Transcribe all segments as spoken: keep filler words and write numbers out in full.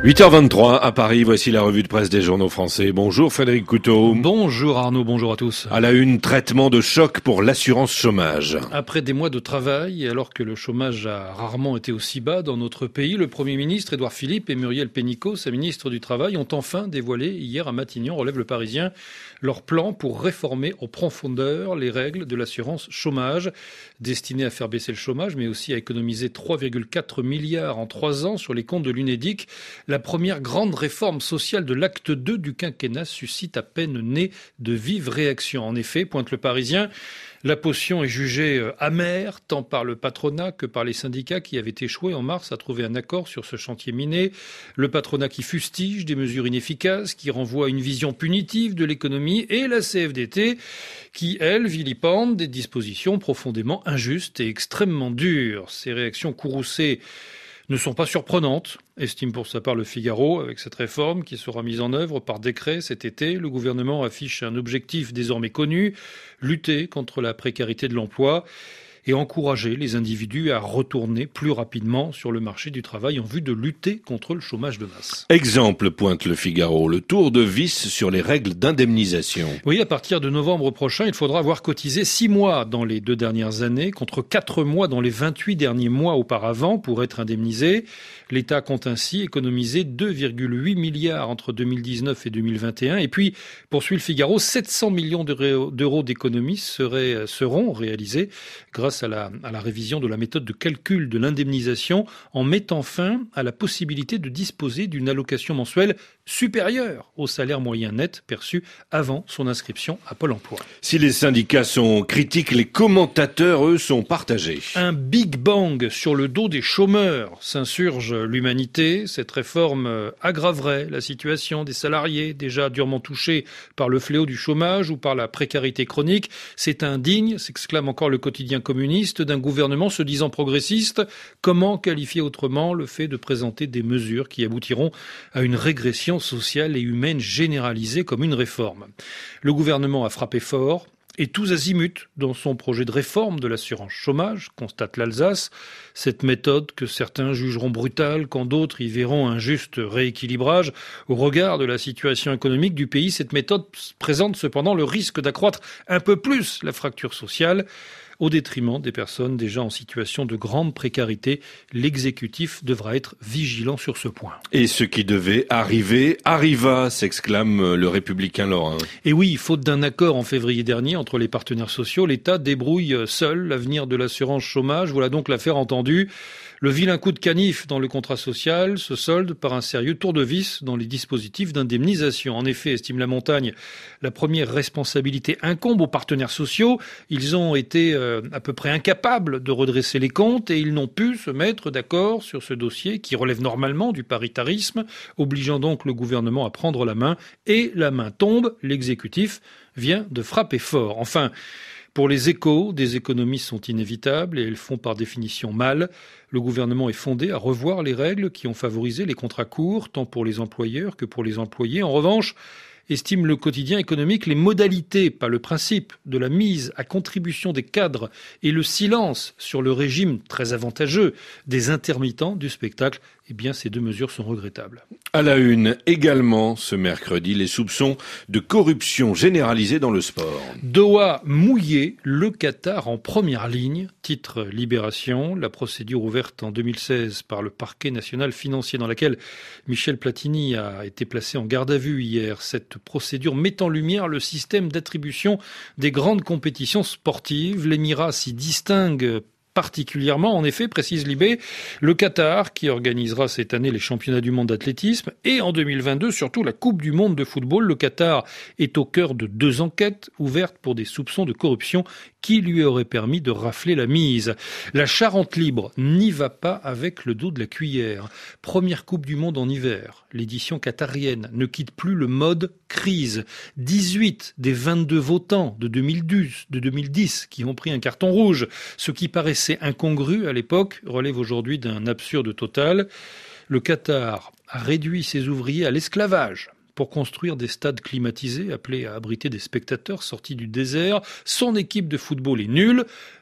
huit heures vingt-trois à Paris, voici la revue de presse des journaux français. Bonjour Frédéric Couteau. Bonjour Arnaud, bonjour à tous. À la une, traitement de choc pour l'assurance chômage. Après des mois de travail, et alors que le chômage a rarement été aussi bas dans notre pays, le Premier ministre Édouard Philippe et Muriel Pénicaud, sa ministre du Travail, ont enfin dévoilé hier à Matignon, relève le Parisien, leur plan pour réformer en profondeur les règles de l'assurance chômage, destinées à faire baisser le chômage, mais aussi à économiser trois virgule quatre milliards en trois ans sur les comptes de l'Unédic. La première grande réforme sociale de l'acte deux du quinquennat suscite à peine née de vives réactions. En effet, pointe le Parisien, la potion est jugée amère tant par le patronat que par les syndicats qui avaient échoué en mars à trouver un accord sur ce chantier miné. Le patronat qui fustige des mesures inefficaces, qui renvoie à une vision punitive de l'économie, et la C F D T qui, elle, vilipende des dispositions profondément injustes et extrêmement dures. Ces réactions courroucées ne sont pas surprenantes, estime pour sa part le Figaro. Avec cette réforme qui sera mise en œuvre par décret cet été, le gouvernement affiche un objectif désormais connu, lutter contre la précarité de l'emploi et encourager les individus à retourner plus rapidement sur le marché du travail en vue de lutter contre le chômage de masse. Exemple, pointe le Figaro, le tour de vis sur les règles d'indemnisation. Oui, à partir de novembre prochain, il faudra avoir cotisé six mois dans les deux dernières années, contre quatre mois dans les vingt-huit derniers mois auparavant pour être indemnisé. L'État compte ainsi économiser deux virgule huit milliards entre deux mille dix-neuf et deux mille vingt et un. Et puis, poursuit le Figaro, sept cents millions d'euros d'économies seraient, seront réalisés grâce à la, à la révision de la méthode de calcul de l'indemnisation en mettant fin à la possibilité de disposer d'une allocation mensuelle supérieure au salaire moyen net perçu avant son inscription à Pôle emploi. Si les syndicats sont critiques, les commentateurs, eux, sont partagés. Un Big Bang sur le dos des chômeurs, s'insurge l'humanité. Cette réforme aggraverait la situation des salariés déjà durement touchés par le fléau du chômage ou par la précarité chronique. C'est indigne, s'exclame encore le quotidien communiste, d'un gouvernement se disant progressiste. Comment qualifier autrement le fait de présenter des mesures qui aboutiront à une régression sociale et humaine généralisée comme une réforme? Le gouvernement a frappé fort et tous azimuts dans son projet de réforme de l'assurance chômage, constate l'Alsace. Cette méthode que certains jugeront brutale, quand d'autres y verront un juste rééquilibrage. Au regard de la situation économique du pays, cette méthode présente cependant le risque d'accroître un peu plus la fracture sociale, au détriment des personnes déjà en situation de grande précarité. L'exécutif devra être vigilant sur ce point. Et ce qui devait arriver, arriva, s'exclame le républicain lorrain. Et oui, faute d'un accord en février dernier entre les partenaires sociaux, l'État débrouille seul l'avenir de l'assurance chômage. Voilà donc l'affaire entendue. Le vilain coup de canif dans le contrat social se solde par un sérieux tour de vis dans les dispositifs d'indemnisation. En effet, estime la Montagne, la première responsabilité incombe aux partenaires sociaux. Ils ont été euh, à peu près incapables de redresser les comptes et ils n'ont pu se mettre d'accord sur ce dossier qui relève normalement du paritarisme, obligeant donc le gouvernement à prendre la main. Et la main tombe, l'exécutif vient de frapper fort. Enfin, pour les Échos, des économies sont inévitables et elles font par définition mal. Le gouvernement est fondé à revoir les règles qui ont favorisé les contrats courts, tant pour les employeurs que pour les employés. En revanche, estime le quotidien économique, les modalités, pas le principe, de la mise à contribution des cadres et le silence sur le régime très avantageux des intermittents du spectacle, eh bien ces deux mesures sont regrettables. À la une également ce mercredi, les soupçons de corruption généralisée dans le sport. Doha mouillé, le Qatar en première ligne, titre Libération. La procédure ouverte en deux mille seize par le parquet national financier dans laquelle Michel Platini a été placé en garde à vue hier. Cette procédure met en lumière le système d'attribution des grandes compétitions sportives. L'Émirat s'y distingue particulièrement, en effet, précise Libé, le Qatar qui organisera cette année les championnats du monde d'athlétisme et en deux mille vingt-deux surtout la Coupe du monde de football. Le Qatar est au cœur de deux enquêtes ouvertes pour des soupçons de corruption qui lui auraient permis de rafler la mise. La Charente libre n'y va pas avec le dos de la cuillère. Première Coupe du monde en hiver. L'édition qatarienne ne quitte plus le mode crise. dix-huit des vingt-deux votants de deux mille dix, de deux mille dix qui ont pris un carton rouge, ce qui paraissait incongru à l'époque, relève aujourd'hui d'un absurde total. Le Qatar a réduit ses ouvriers à l'esclavage pour construire des stades climatisés appelés à abriter des spectateurs sortis du désert. Son équipe de football est nulle.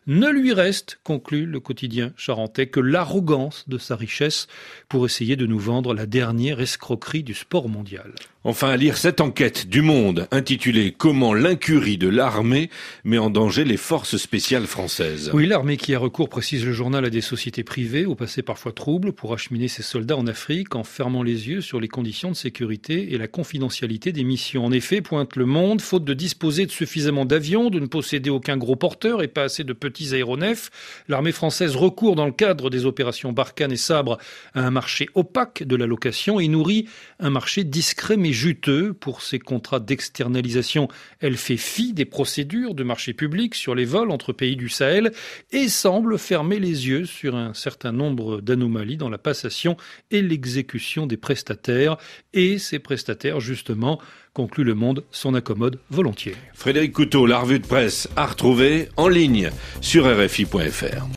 Ne lui reste, conclut le quotidien charentais, que l'arrogance de sa richesse pour essayer de nous vendre la dernière escroquerie du sport mondial. Enfin, à lire cette enquête du Monde intitulée « Comment l'incurie de l'armée met en danger les forces spéciales françaises ». Oui, l'armée qui a recours, précise le journal, à des sociétés privées, au passé parfois trouble, pour acheminer ses soldats en Afrique en fermant les yeux sur les conditions de sécurité et la confidentialité des missions. En effet, pointe le Monde, faute de disposer de suffisamment d'avions, de ne posséder aucun gros porteur et pas assez de petits aéronefs, l'armée française recourt dans le cadre des opérations Barkhane et Sabre à un marché opaque de la location et nourrit un marché discret mais juteux. Pour ses contrats d'externalisation, elle fait fi des procédures de marché public sur les vols entre pays du Sahel et semble fermer les yeux sur un certain nombre d'anomalies dans la passation et l'exécution des prestataires. Et ces prestataires, justement, conclut Le Monde, s'en accommode volontiers. Frédéric Couteau, la revue de presse à retrouver en ligne sur R F I point F R.